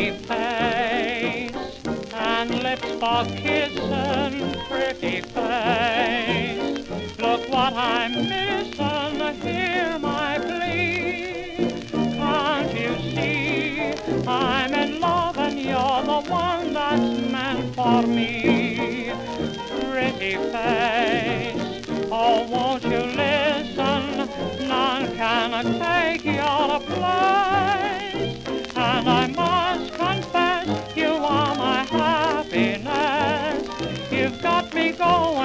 pretty face and lips for kissing, pretty face. Look what I'm missing, hear my plea. Can't you see I'm in love and you're the one that's meant for me? Pretty face, oh won't you listen? None can take your place. And I must confess, you are my happiness. You've got me going